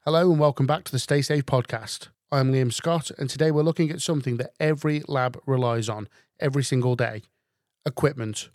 Hello and welcome back to the Stay Safe podcast. I'm Liam Scott, and today we're looking at something that every lab relies on every single day: equipment.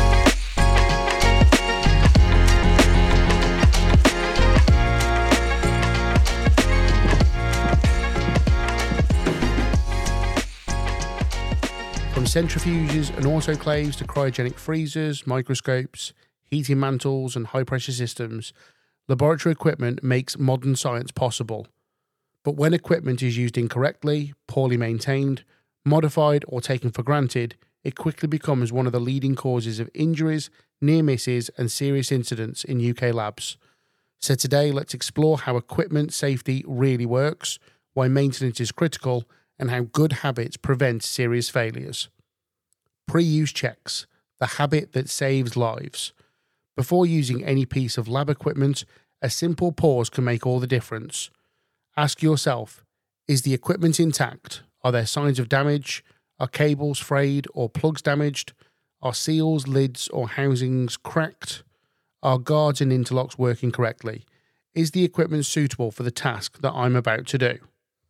From centrifuges and autoclaves to cryogenic freezers, microscopes, heating mantles and high-pressure systems, laboratory equipment makes modern science possible. But when equipment is used incorrectly, poorly maintained, modified or taken for granted, it quickly becomes one of the leading causes of injuries, near misses and serious incidents in UK labs. So today let's explore how equipment safety really works, why maintenance is critical, and how good habits prevent serious failures. Pre-use checks, the habit that saves lives. Before using any piece of lab equipment, a simple pause can make all the difference. Ask yourself, is the equipment intact? Are there signs of damage? Are cables frayed or plugs damaged? Are seals, lids or housings cracked? Are guards and interlocks working correctly? Is the equipment suitable for the task that I'm about to do?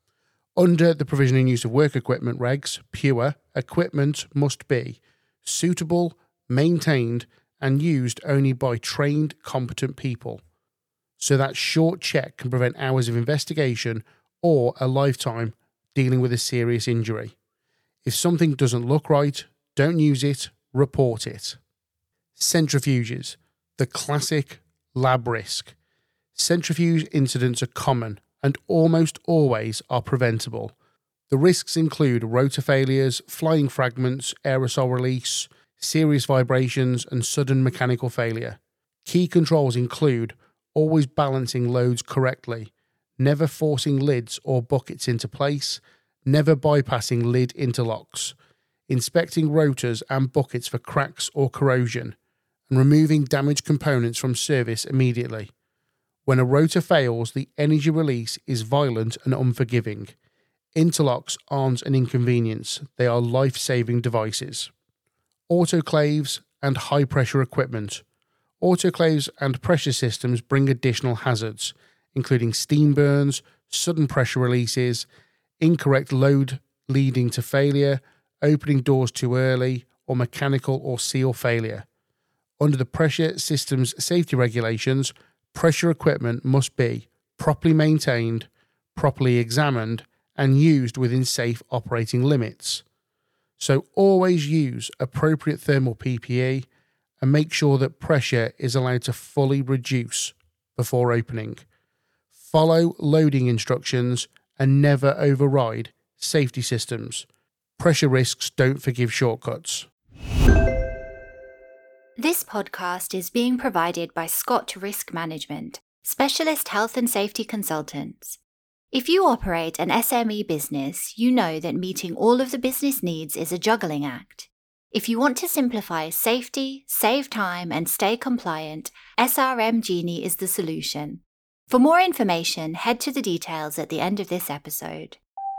Under the Provision and Use of Work Equipment regs, PUWER, equipment must be suitable, maintained and used only by trained, competent people. So that short check can prevent hours of investigation or a lifetime dealing with a serious injury. If something doesn't look right, don't use it, report it. Centrifuges, the classic lab risk. Centrifuge incidents are common and almost always are preventable. The risks include rotor failures, flying fragments, aerosol release, serious vibrations and sudden mechanical failure. Key controls include always balancing loads correctly, never forcing lids or buckets into place, never bypassing lid interlocks, inspecting rotors and buckets for cracks or corrosion, and removing damaged components from service immediately. When a rotor fails, the energy release is violent and unforgiving. Interlocks aren't an inconvenience, they are life-saving devices. Autoclaves and high-pressure equipment. Autoclaves and pressure systems bring additional hazards, including steam burns, sudden pressure releases, incorrect load leading to failure, opening doors too early, or mechanical or seal failure. Under the pressure systems safety regulations, pressure equipment must be properly maintained, properly examined, and used within safe operating limits. So always use appropriate thermal PPE and make sure that pressure is allowed to fully reduce before opening. Follow loading instructions and never override safety systems. Pressure risks don't forgive shortcuts. This podcast is being provided by Scott Risk Management, specialist health and safety consultants. If you operate an SME business, you know that meeting all of the business needs is a juggling act. If you want to simplify safety, save time, and stay compliant, SRM Genie is the solution. For more information, head to the details at the end of this episode.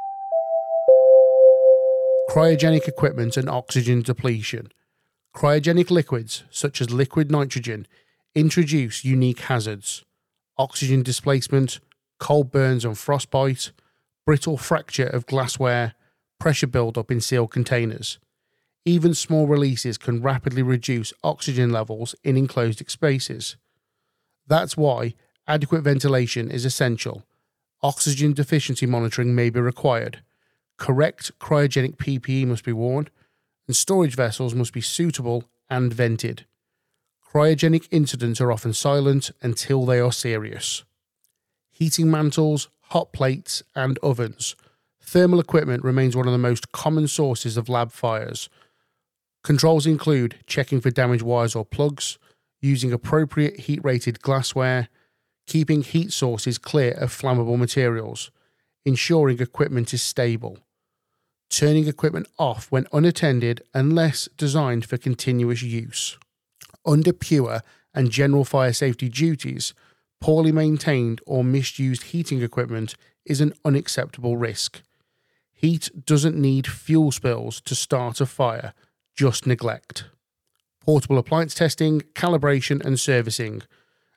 Cryogenic equipment and oxygen depletion. Cryogenic liquids, such as liquid nitrogen, introduce unique hazards: oxygen displacement, cold burns and frostbite, brittle fracture of glassware, pressure buildup in sealed containers. Even small releases can rapidly reduce oxygen levels in enclosed spaces. That's why adequate ventilation is essential. Oxygen deficiency monitoring may be required. Correct cryogenic PPE must be worn, and storage vessels must be suitable and vented. Cryogenic incidents are often silent until they are serious. Heating mantles, hot plates, and ovens. Thermal equipment remains one of the most common sources of lab fires. Controls include checking for damaged wires or plugs, using appropriate heat-rated glassware, keeping heat sources clear of flammable materials, ensuring equipment is stable, turning equipment off when unattended unless designed for continuous use. Under PUWER and general fire safety duties, poorly maintained or misused heating equipment is an unacceptable risk. Heat doesn't need fuel spills to start a fire, just neglect. Portable appliance testing, calibration and servicing.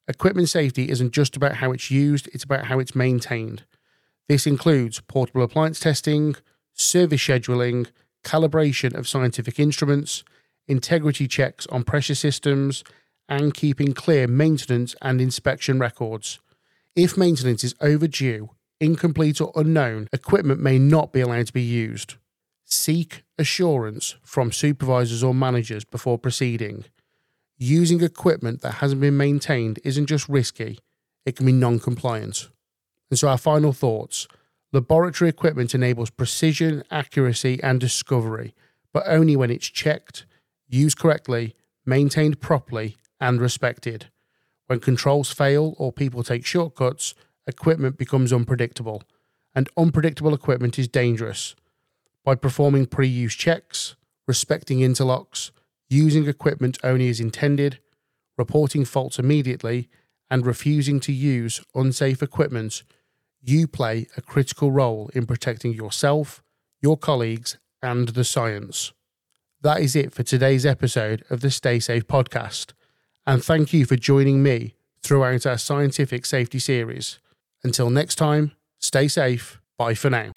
Equipment safety isn't just about how it's used, it's about how it's maintained. This includes portable appliance testing, service scheduling, calibration of scientific instruments, integrity checks on pressure systems, and keeping clear maintenance and inspection records. If maintenance is overdue, incomplete or unknown, equipment may not be allowed to be used. Seek assurance from supervisors or managers before proceeding. Using equipment that hasn't been maintained isn't just risky, it can be non-compliant. And so our final thoughts. Laboratory equipment enables precision, accuracy, and discovery, but only when it's checked, used correctly, maintained properly, and respected. When controls fail or people take shortcuts, equipment becomes unpredictable, and unpredictable equipment is dangerous. By performing pre-use checks, respecting interlocks, using equipment only as intended, reporting faults immediately, and refusing to use unsafe equipment, you play a critical role in protecting yourself, your colleagues, and the science. That is it for today's episode of the Stay Safe podcast, and thank you for joining me throughout our scientific safety series. Until next time, stay safe. Bye for now.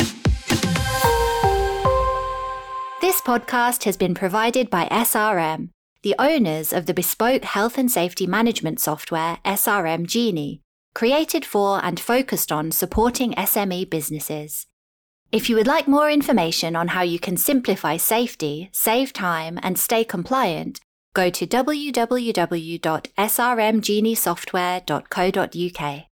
This podcast has been provided by SRM, the owners of the bespoke health and safety management software SRM Genie, created for and focused on supporting SME businesses. If you would like more information on how you can simplify safety, save time, and stay compliant, go to www.srmgeniesoftware.co.uk.